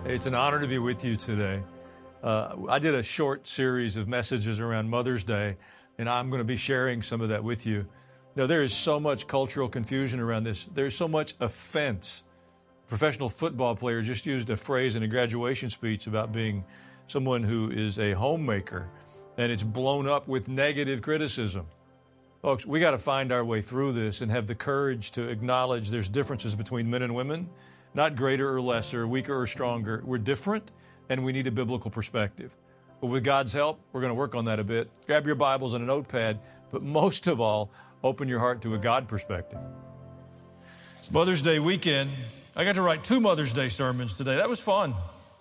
It's an honor to be with you today. I did a short series of messages around Mother's Day, and I'm going to be sharing some of that with you. Now, there is so much cultural confusion around this. There's so much offense. A professional football player just used a phrase in a graduation speech about being someone who is a homemaker, and it's blown up with negative criticism. Folks, we got to find our way through this and have the courage to acknowledge there's differences between men and women, not greater or lesser, weaker or stronger. We're different, and we need a biblical perspective. But with God's help, we're going to work on that a bit. Grab your Bibles and a notepad, but most of all, open your heart to a God perspective. It's Mother's Day weekend. I got to write 2 Mother's Day sermons today. That was fun.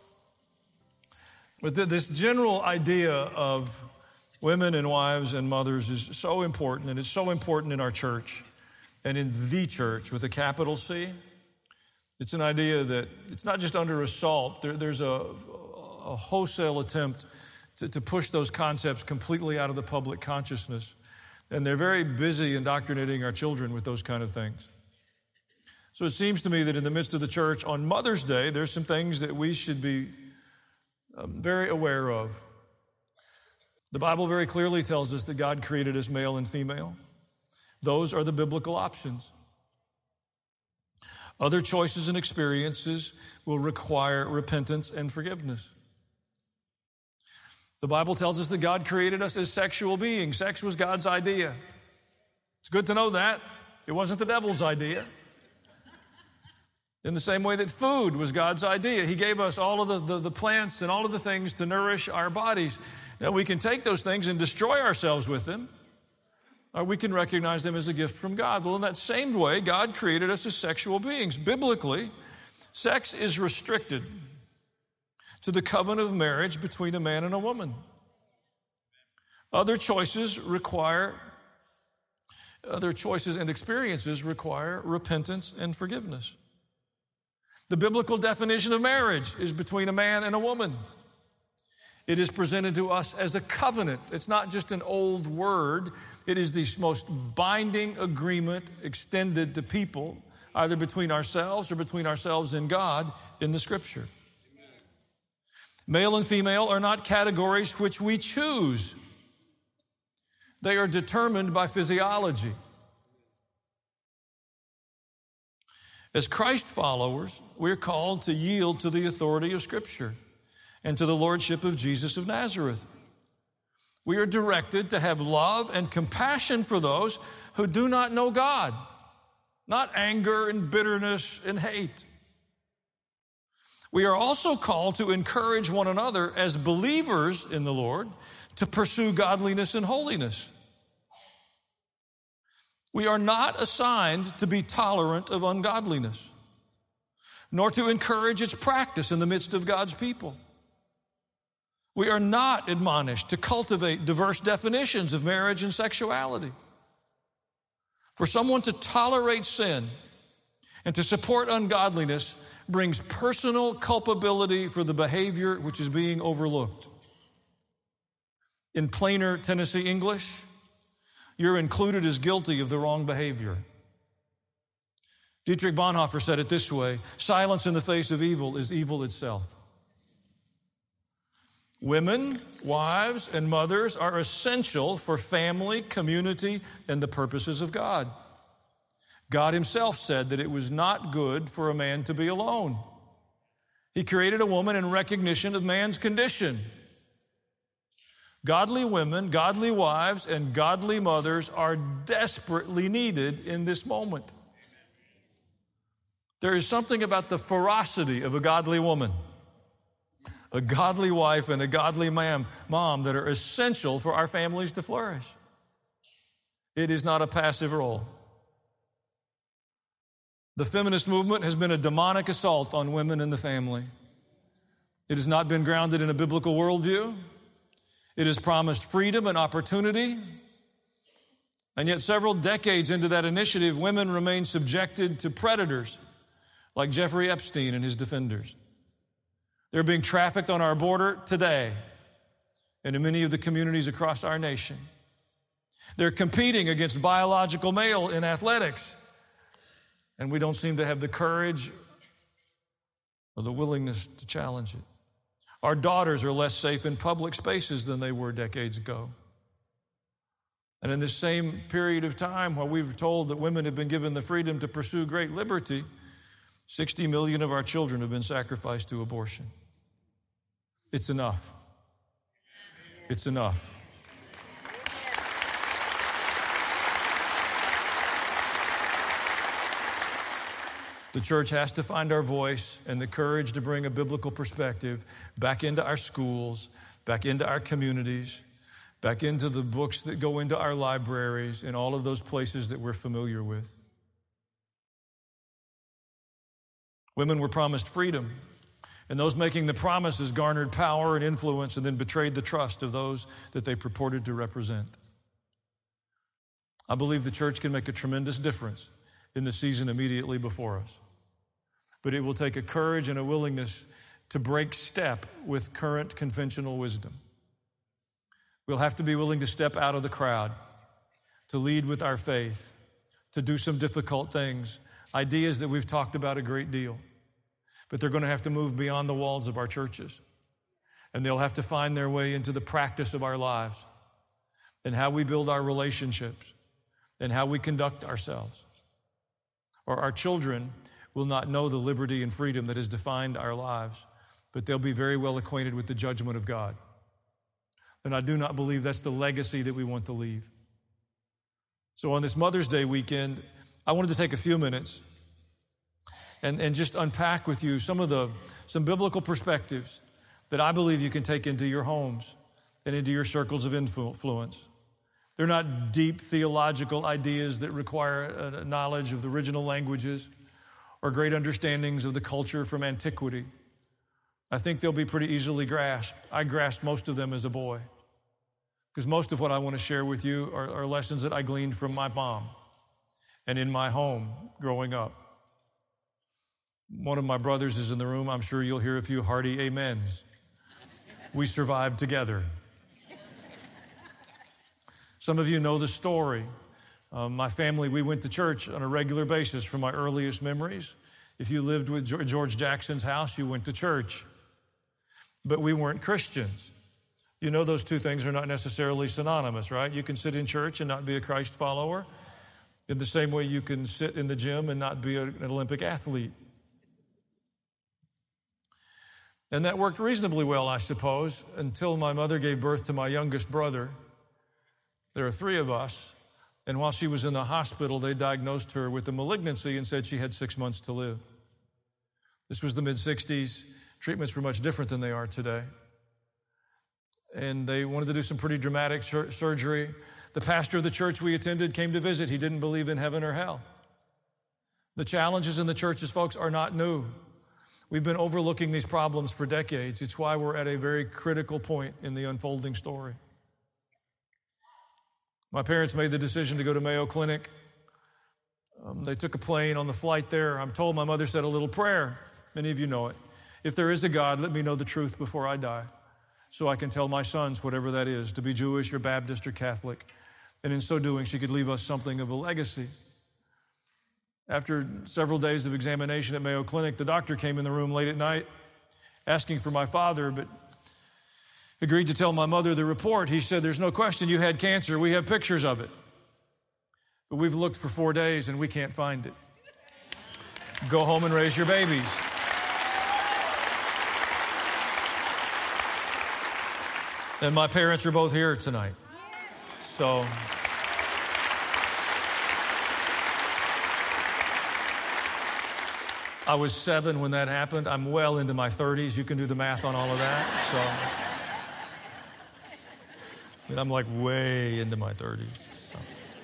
But this general idea of women and wives and mothers is so important, and it's so important in our church and in the church with a capital C. It's an idea that it's not just under assault. There's a wholesale attempt to push those concepts completely out of the public consciousness. And they're very busy indoctrinating our children with those kind of things. So it seems to me that in the midst of the church on Mother's Day, there's some things that we should be very aware of. The Bible very clearly tells us that God created us male and female. Those are the biblical options. Other choices and experiences will require repentance and forgiveness. The Bible tells us that God created us as sexual beings. Sex was God's idea. It's good to know that. It wasn't the devil's idea. In the same way that food was God's idea. He gave us all of the plants and all of the things to nourish our bodies. Now, we can take those things and destroy ourselves with them, or we can recognize them as a gift from God. Well, in that same way, God created us as sexual beings. Biblically, sex is restricted to the covenant of marriage between a man and a woman. Other choices and experiences require repentance and forgiveness. The biblical definition of marriage is between a man and a woman. It is presented to us as a covenant. It's not just an old word. It is the most binding agreement extended to people, either between ourselves or between ourselves and God in the Scripture. Amen. Male and female are not categories which we choose. They are determined by physiology. As Christ followers, we're called to yield to the authority of Scripture and to the lordship of Jesus of Nazareth. We are directed to have love and compassion for those who do not know God, not anger and bitterness and hate. We are also called to encourage one another as believers in the Lord to pursue godliness and holiness. We are not assigned to be tolerant of ungodliness, nor to encourage its practice in the midst of God's people. We are not admonished to cultivate diverse definitions of marriage and sexuality. For someone to tolerate sin and to support ungodliness brings personal culpability for the behavior which is being overlooked. In plainer Tennessee English, you're included as guilty of the wrong behavior. Dietrich Bonhoeffer said it this way: silence in the face of evil is evil itself. Women, wives, and mothers are essential for family, community, and the purposes of God. God himself said that it was not good for a man to be alone. He created a woman in recognition of man's condition. Godly women, godly wives, and godly mothers are desperately needed in this moment. There is something about the ferocity of a godly woman, a godly wife, and a godly mom that are essential for our families to flourish. It is not a passive role. The feminist movement has been a demonic assault on women and the family. It has not been grounded in a biblical worldview. It has promised freedom and opportunity. And yet several decades into that initiative, women remain subjected to predators like Jeffrey Epstein and his defenders. They're being trafficked on our border today and in many of the communities across our nation. They're competing against biological male in athletics, and we don't seem to have the courage or the willingness to challenge it. Our daughters are less safe in public spaces than they were decades ago. And in this same period of time, while we were told that women have been given the freedom to pursue great liberty, 60 million of our children have been sacrificed to abortion. It's enough. It's enough. The church has to find our voice and the courage to bring a biblical perspective back into our schools, back into our communities, back into the books that go into our libraries and all of those places that we're familiar with. Women were promised freedom, and those making the promises garnered power and influence and then betrayed the trust of those that they purported to represent. I believe the church can make a tremendous difference in the season immediately before us. But it will take a courage and a willingness to break step with current conventional wisdom. We'll have to be willing to step out of the crowd, to lead with our faith, to do some difficult things, ideas that we've talked about a great deal. But they're going to have to move beyond the walls of our churches. And they'll have to find their way into the practice of our lives and how we build our relationships and how we conduct ourselves. Or our children will not know the liberty and freedom that has defined our lives, but they'll be very well acquainted with the judgment of God. And I do not believe that's the legacy that we want to leave. So on this Mother's Day weekend, I wanted to take a few minutes and just unpack with you some biblical perspectives that I believe you can take into your homes and into your circles of influence. They're not deep theological ideas that require a knowledge of the original languages or great understandings of the culture from antiquity. I think they'll be pretty easily grasped. I grasped most of them as a boy, because most of what I want to share with you are lessons that I gleaned from my mom and in my home growing up. One of my brothers is in the room. I'm sure you'll hear a few hearty amens. We survived together. Some of you know the story. My family, we went to church on a regular basis from my earliest memories. If you lived with George Jackson's house, you went to church. But we weren't Christians. You know those two things are not necessarily synonymous, right? You can sit in church and not be a Christ follower, in the same way you can sit in the gym and not be an Olympic athlete. And that worked reasonably well, I suppose, until my mother gave birth to my youngest brother. There are three of us, and while she was in the hospital, they diagnosed her with a malignancy and said she had 6 months to live. This was the mid-'60s. Treatments were much different than they are today. And they wanted to do some pretty dramatic surgery. The pastor of the church we attended came to visit. He didn't believe in heaven or hell. The challenges in the churches, folks, are not new. We've been overlooking these problems for decades. It's why we're at a very critical point in the unfolding story. My parents made the decision to go to Mayo Clinic. They took a plane on the flight there. I'm told my mother said a little prayer. Many of you know it. If there is a God, let me know the truth before I die, so I can tell my sons whatever that is, to be Jewish or Baptist or Catholic. And in so doing, she could leave us something of a legacy. After several days of examination at Mayo Clinic, the doctor came in the room late at night asking for my father, but agreed to tell my mother the report. He said, "There's no question you had cancer. We have pictures of it. But we've looked for 4 days and we can't find it. Go home and raise your babies." And my parents are both here tonight. So I was 7 when that happened. I'm well into my 30s. You can do the math on all of that. So I'm like way into my 30s. So.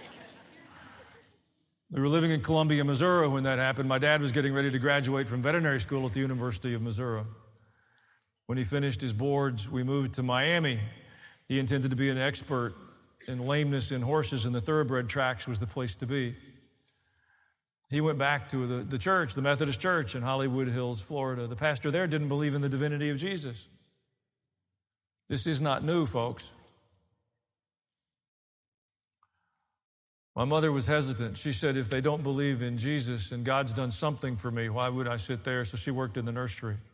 We were living in Columbia, Missouri when that happened. My dad was getting ready to graduate from veterinary school at the University of Missouri. When he finished his boards, we moved to Miami. He intended to be an expert in lameness in horses, and the thoroughbred tracks was the place to be. He went back to the church, the Methodist Church in Hollywood Hills, Florida. The pastor there didn't believe in the divinity of Jesus. This is not new, folks. My mother was hesitant. She said, if they don't believe in Jesus and God's done something for me, why would I sit there? So she worked in the nursery.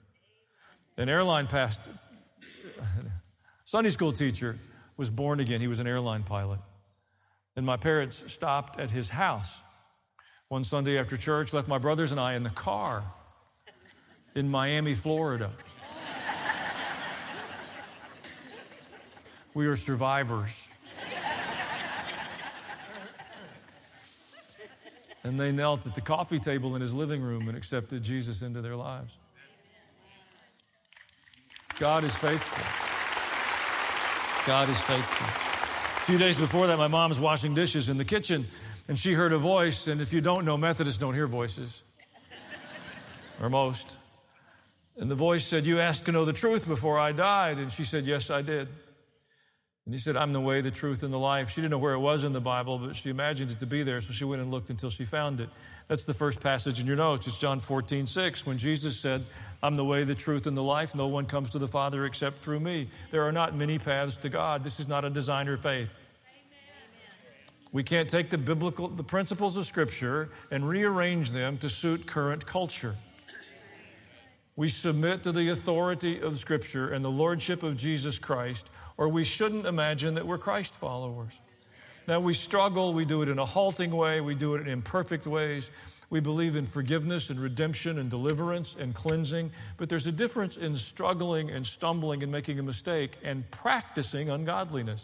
An airline Sunday school teacher was born again. He was an airline pilot. And my parents stopped at his house one Sunday after church, left my brothers and I in the car in Miami, Florida. We are survivors. And they knelt at the coffee table in his living room and accepted Jesus into their lives. God is faithful. God is faithful. A few days before that, my mom's washing dishes in the kitchen, and she heard a voice. And if you don't know, Methodists don't hear voices, or most. And the voice said, "You asked to know the truth before I died." And she said, "Yes, I did." And he said, "I'm the way, the truth, and the life." She didn't know where it was in the Bible, but she imagined it to be there, so she went and looked until she found it. That's the first passage in your notes. It's John 14:6, when Jesus said, "I'm the way, the truth, and the life. No one comes to the Father except through me." There are not many paths to God. This is not a designer faith. We can't take the principles of Scripture and rearrange them to suit current culture. We submit to the authority of Scripture and the lordship of Jesus Christ, or we shouldn't imagine that we're Christ followers. Now, we struggle. We do it in a halting way. We do it in imperfect ways. We believe in forgiveness and redemption and deliverance and cleansing. But there's a difference in struggling and stumbling and making a mistake and practicing ungodliness.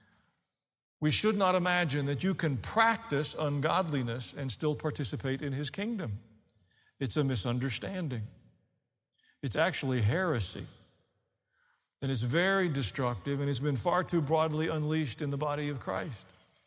We should not imagine that you can practice ungodliness and still participate in His kingdom. It's a misunderstanding. It's actually heresy. And it's very destructive, and it's been far too broadly unleashed in the body of Christ.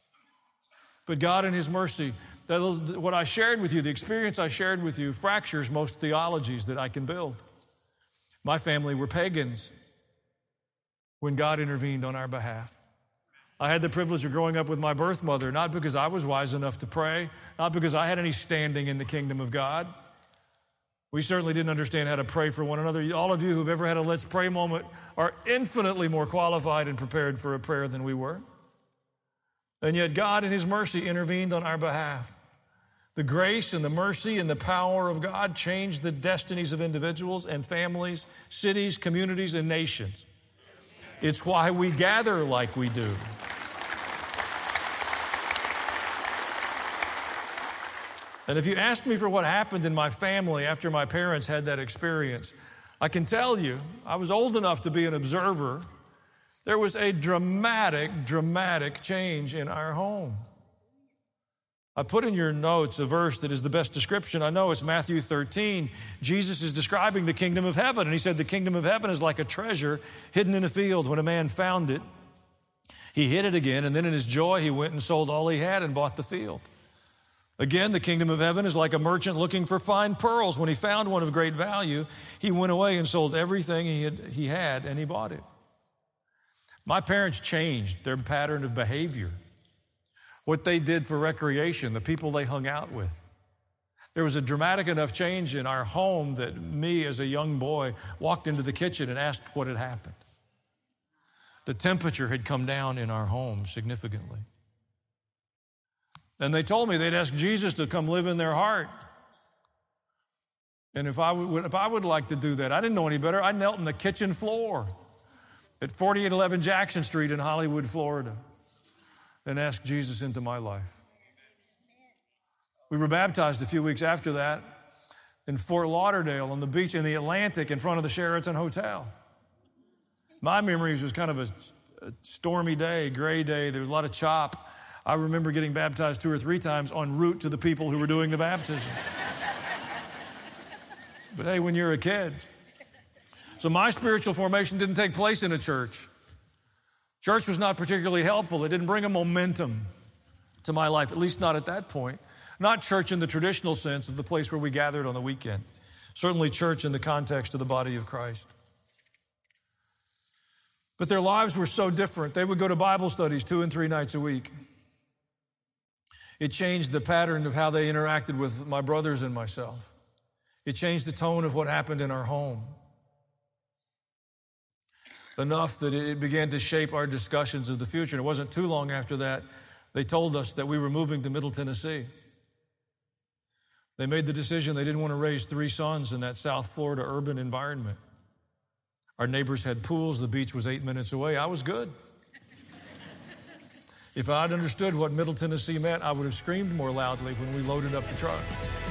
But God in His mercy, what I shared with you, the experience I shared with you, fractures most theologies that I can build. My family were pagans when God intervened on our behalf. I had the privilege of growing up with my birth mother, not because I was wise enough to pray, not because I had any standing in the kingdom of God. We certainly didn't understand how to pray for one another. All of you who've ever had a let's pray moment are infinitely more qualified and prepared for a prayer than we were. And yet God in His mercy intervened on our behalf. The grace and the mercy and the power of God changed the destinies of individuals and families, cities, communities, and nations. It's why we gather like we do. And if you ask me for what happened in my family after my parents had that experience, I can tell you, I was old enough to be an observer. There was a dramatic change in our home. I put in your notes a verse that is the best description I know. It's Matthew 13. Jesus is describing the kingdom of heaven, and He said the kingdom of heaven is like a treasure hidden in a field. When a man found it, he hid it again, and then in his joy he went and sold all he had and bought the field. Again, the kingdom of heaven is like a merchant looking for fine pearls. When he found one of great value, he went away and sold everything he had, and he bought it. My parents changed their pattern of behavior, what they did for recreation, the people they hung out with. There was a dramatic enough change in our home that me, as a young boy, walked into the kitchen and asked what had happened. The temperature had come down in our home significantly. And they told me they'd ask Jesus to come live in their heart. And if I would like to do that, I didn't know any better. I knelt on the kitchen floor at 4811 Jackson Street in Hollywood, Florida, and asked Jesus into my life. We were baptized a few weeks after that in Fort Lauderdale on the beach in the Atlantic in front of the Sheraton Hotel. My memories was kind of a stormy day, gray day. There was a lot of chop. I remember getting baptized 2 or 3 times en route to the people who were doing the baptism. But hey, when you're a kid. So my spiritual formation didn't take place in a church. Church was not particularly helpful. It didn't bring a momentum to my life, at least not at that point. Not church in the traditional sense of the place where we gathered on the weekend. Certainly church in the context of the body of Christ. But their lives were so different. They would go to Bible studies 2 and 3 nights a week. It changed the pattern of how they interacted with my brothers and myself. It changed the tone of what happened in our home. Enough that it began to shape our discussions of the future. And it wasn't too long after that, they told us that we were moving to Middle Tennessee. They made the decision they didn't want to raise 3 sons in that South Florida urban environment. Our neighbors had pools. The beach was 8 minutes away. I was good. If I'd understood what Middle Tennessee meant, I would have screamed more loudly when we loaded up the truck.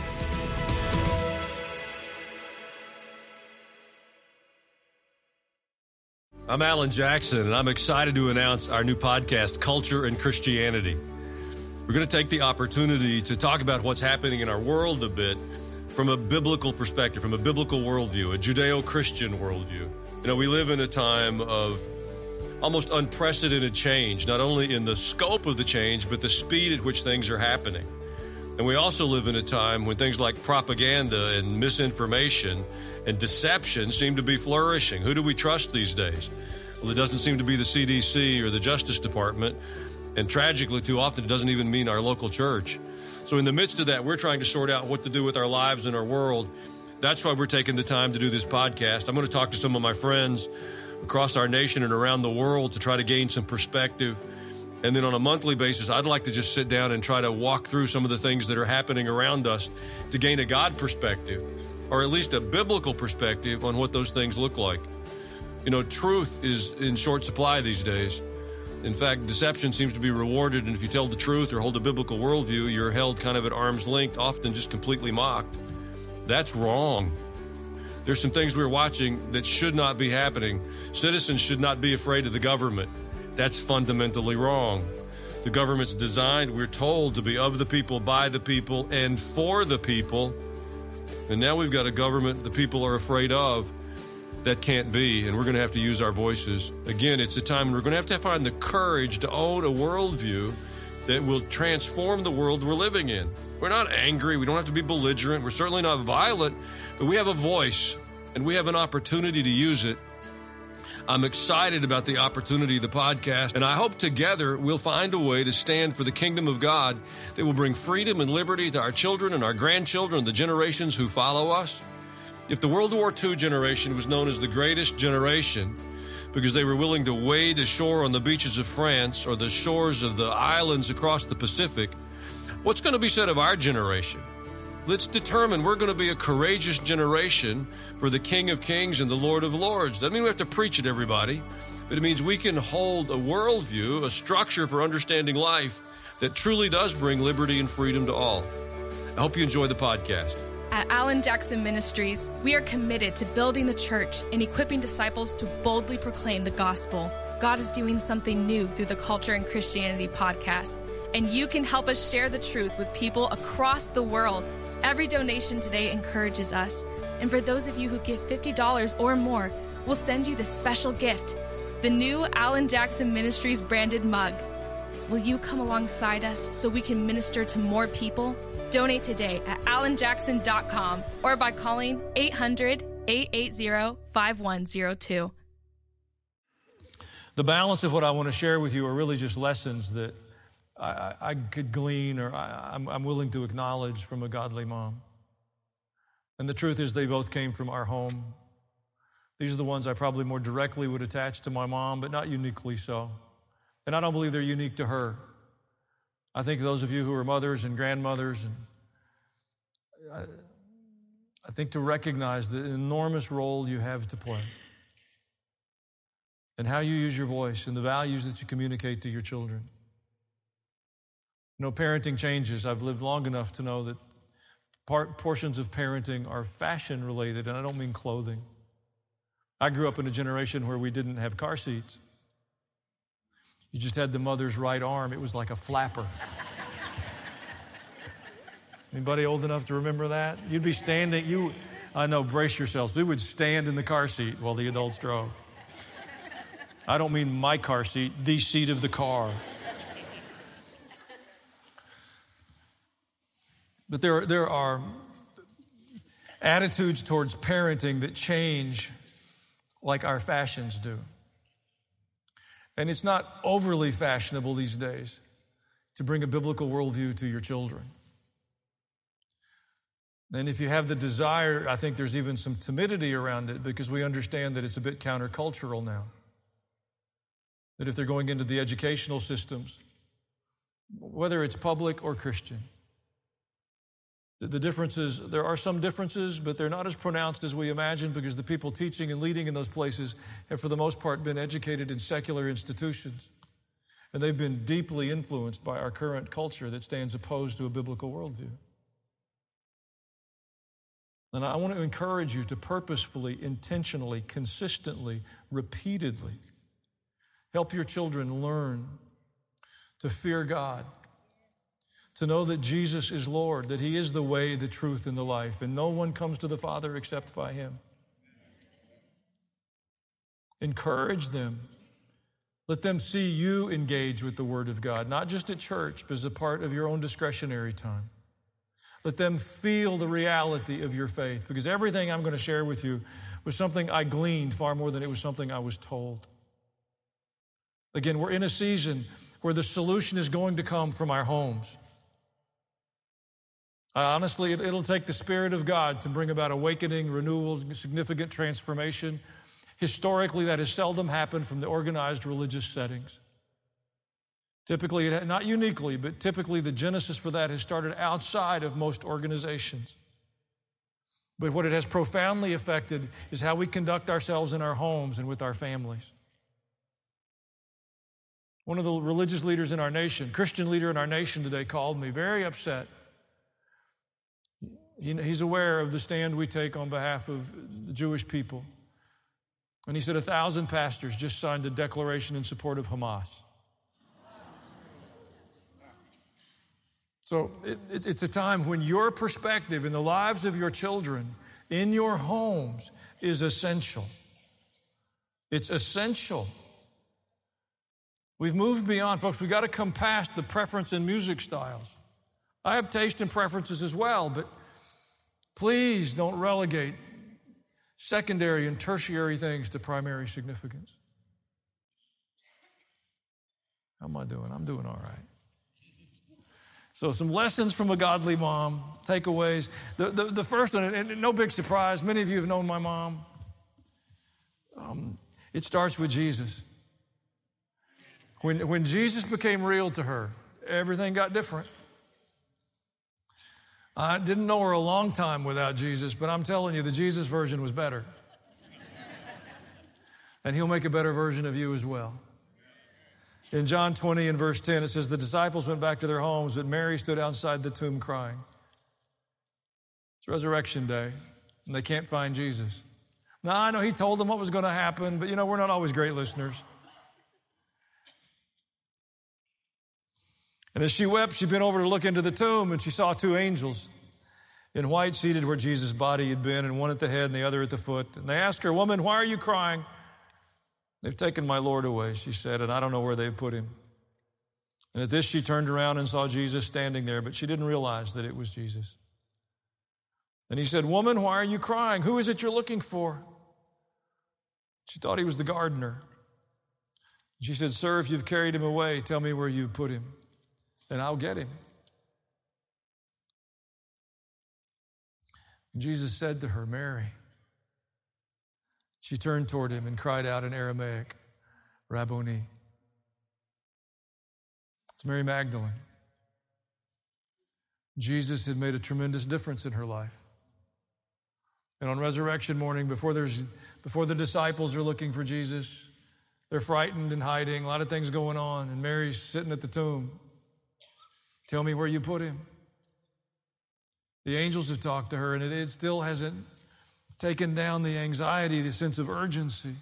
I'm Alan Jackson, and I'm excited to announce our new podcast, Culture and Christianity. We're going to take the opportunity to talk about what's happening in our world a bit from a biblical perspective, from a biblical worldview, a Judeo-Christian worldview. You know, we live in a time of almost unprecedented change, not only in the scope of the change, but the speed at which things are happening. And we also live in a time when things like propaganda and misinformation and deception seem to be flourishing. Who do we trust these days? Well, it doesn't seem to be the CDC or the Justice Department. And tragically, too often, it doesn't even mean our local church. So in the midst of that, we're trying to sort out what to do with our lives and our world. That's why we're taking the time to do this podcast. I'm going to talk to some of my friends across our nation and around the world to try to gain some perspective. And then on a monthly basis, I'd like to just sit down and try to walk through some of the things that are happening around us to gain a God perspective, or at least a biblical perspective on what those things look like. You know, truth is in short supply these days. In fact, deception seems to be rewarded, and if you tell the truth or hold a biblical worldview, you're held kind of at arm's length, often just completely mocked. That's wrong. There's some things we're watching that should not be happening. Citizens should not be afraid of the government. That's fundamentally wrong. The government's designed, we're told, to be of the people, by the people, and for the people. And now we've got a government the people are afraid of. That can't be, and we're going to have to use our voices. Again, it's a time when we're going to have to find the courage to own a worldview that will transform the world we're living in. We're not angry. We don't have to be belligerent. We're certainly not violent, but we have a voice, and we have an opportunity to use it. I'm excited about the opportunity of the podcast, and I hope together we'll find a way to stand for the kingdom of God that will bring freedom and liberty to our children and our grandchildren and the generations who follow us. If the World War II generation was known as the greatest generation because they were willing to wade ashore on the beaches of France or the shores of the islands across the Pacific, what's going to be said of our generation? Let's determine we're going to be a courageous generation for the King of Kings and the Lord of Lords. Doesn't mean we have to preach at everybody, but it means we can hold a worldview, a structure for understanding life that truly does bring liberty and freedom to all. I hope you enjoy the podcast. At Alan Jackson Ministries, we are committed to building the church and equipping disciples to boldly proclaim the gospel. God is doing something new through the Culture and Christianity podcast, and you can help us share the truth with people across the world. Every donation today encourages us, and for those of you who give $50 or more, we'll send you this special gift, the new Alan Jackson Ministries branded mug. Will you come alongside us so we can minister to more people? Donate today at alanjackson.com or by calling 800-880-5102. The balance of what I want to share with you are really just lessons that I could glean or I'm willing to acknowledge from a godly mom. And the truth is they both came from our home. These are the ones I probably more directly would attach to my mom, but not uniquely so. And I don't believe they're unique to her. I think those of you who are mothers and grandmothers, and I think to recognize the enormous role you have to play and how you use your voice and the values that you communicate to your children. You know, parenting changes. I've lived long enough to know that portions of parenting are fashion related, and I don't mean clothing. I grew up in a generation where we didn't have car seats. You just had the mother's right arm. It was like a flapper. Anybody old enough to remember that? You'd be standing, I know, brace yourselves. We would stand in the car seat while the adults drove. I don't mean my car seat, the seat of the car. But there are attitudes towards parenting that change like our fashions do. And it's not overly fashionable these days to bring a biblical worldview to your children. And if you have the desire, I think there's even some timidity around it because we understand that it's a bit countercultural now. That if they're going into the educational systems, whether it's public or Christian, The differences, there are some differences, but they're not as pronounced as we imagine because the people teaching and leading in those places have, for the most part, been educated in secular institutions. And they've been deeply influenced by our current culture that stands opposed to a biblical worldview. And I want to encourage you to purposefully, intentionally, consistently, repeatedly help your children learn to fear God, to know that Jesus is Lord, that He is the way, the truth, and the life, and no one comes to the Father except by Him. Encourage them. Let them see you engage with the Word of God, not just at church, but as a part of your own discretionary time. Let them feel the reality of your faith, because everything I'm going to share with you was something I gleaned far more than it was something I was told. Again, we're in a season where the solution is going to come from our homes. Honestly, it'll take the Spirit of God to bring about awakening, renewal, significant transformation. Historically, that has seldom happened from the organized religious settings. Typically, not uniquely, but typically the genesis for that has started outside of most organizations. But what it has profoundly affected is how we conduct ourselves in our homes and with our families. One of the religious leaders in our nation, Christian leader in our nation today, called me very upset. He's aware of the stand we take on behalf of the Jewish people. And he said 1,000 pastors just signed a declaration in support of Hamas. So it's a time when your perspective in the lives of your children, in your homes, is essential. It's essential. We've moved beyond, folks. We've got to come past the preference in music styles. I have taste and preferences as well, but please don't relegate secondary and tertiary things to primary significance. How am I doing? I'm doing all right. So some lessons from a godly mom, takeaways. The first one, and no big surprise, many of you have known my mom. It starts with Jesus. When Jesus became real to her, everything got different. I didn't know her a long time without Jesus, but I'm telling you, the Jesus version was better. And He'll make a better version of you as well. In John 20 and verse 10, it says, the disciples went back to their homes, but Mary stood outside the tomb crying. It's Resurrection Day, and they can't find Jesus. Now, I know He told them what was going to happen, but we're not always great listeners. And as she wept, she bent over to look into the tomb, and she saw 2 angels in white seated where Jesus' body had been, and one at the head and the other at the foot. And they asked her, woman, why are you crying? They've taken my Lord away, she said, and I don't know where they've put Him. And at this, she turned around and saw Jesus standing there, but she didn't realize that it was Jesus. And He said, woman, why are you crying? Who is it you're looking for? She thought He was the gardener. She said, sir, if you've carried Him away, tell me where you've put Him, and I'll get Him. And Jesus said to her, Mary. She turned toward Him and cried out in Aramaic, Rabboni. It's Mary Magdalene. Jesus had made a tremendous difference in her life. And on resurrection morning, before the disciples are looking for Jesus, they're frightened and hiding, a lot of things going on, and Mary's sitting at the tomb. Tell me where you put Him. The angels have talked to her, and it still hasn't taken down the anxiety, the sense of urgency,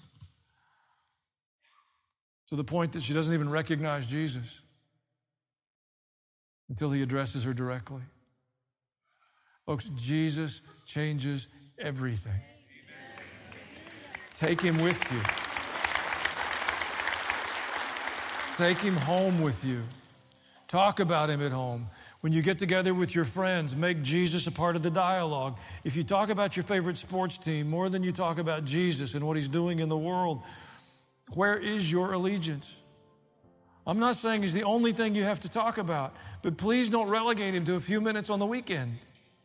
to the point that she doesn't even recognize Jesus until He addresses her directly. Folks, Jesus changes everything. Take Him with you. Take Him home with you. Talk about Him at home. When you get together with your friends, make Jesus a part of the dialogue. If you talk about your favorite sports team more than you talk about Jesus and what He's doing in the world, where is your allegiance? I'm not saying He's the only thing you have to talk about, but please don't relegate Him to a few minutes on the weekend.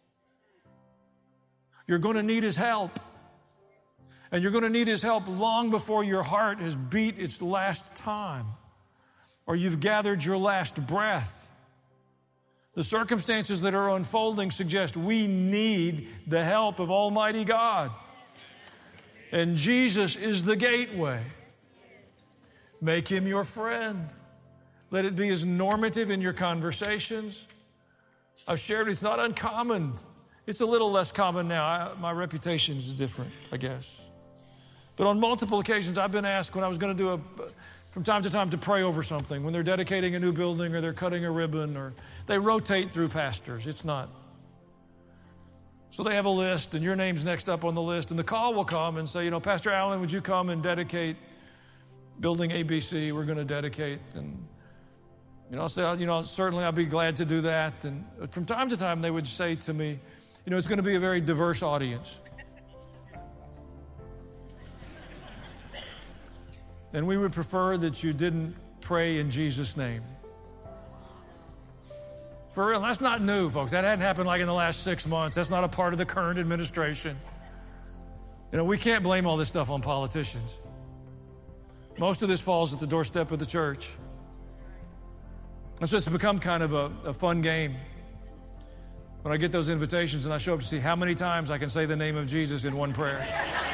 You're going to need His help. And you're going to need His help long before your heart has beat its last time or you've gathered your last breath. The circumstances that are unfolding suggest we need the help of Almighty God. And Jesus is the gateway. Make Him your friend. Let it be as normative in your conversations. I've shared it's not uncommon. It's a little less common now. My reputation is different, I guess. But on multiple occasions, I've been asked when I was going to from time to time, to pray over something, when they're dedicating a new building or they're cutting a ribbon or they rotate through pastors. It's not. So they have a list and your name's next up on the list and the call will come and say, Pastor Allen, would you come and dedicate building ABC? We're going to dedicate. And, I'll say, certainly I'll be glad to do that. And from time to time, they would say to me, it's going to be a very diverse audience. And we would prefer that you didn't pray in Jesus' name. For real, that's not new, folks. That hadn't happened like in the last 6 months. That's not a part of the current administration. We can't blame all this stuff on politicians. Most of this falls at the doorstep of the church. And so it's become kind of a fun game. When I get those invitations and I show up to see how many times I can say the name of Jesus in one prayer.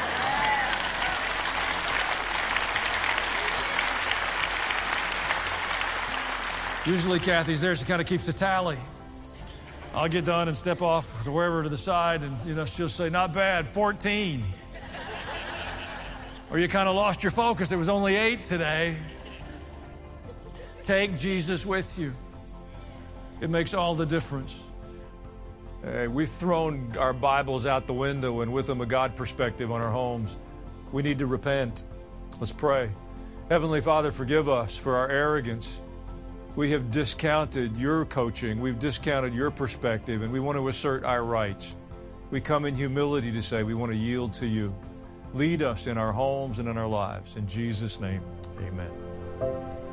Usually Kathy's there, she kind of keeps a tally. I'll get done and step off to wherever to the side and, she'll say, not bad, 14. Or you kind of lost your focus, there was only 8 today. Take Jesus with you. It makes all the difference. We've thrown our Bibles out the window and with them a God perspective on our homes. We need to repent. Let's pray. Heavenly Father, forgive us for our arrogance. We have discounted your coaching. We've discounted your perspective, and we want to assert our rights. We come in humility to say we want to yield to you. Lead us in our homes and in our lives. In Jesus' name, amen.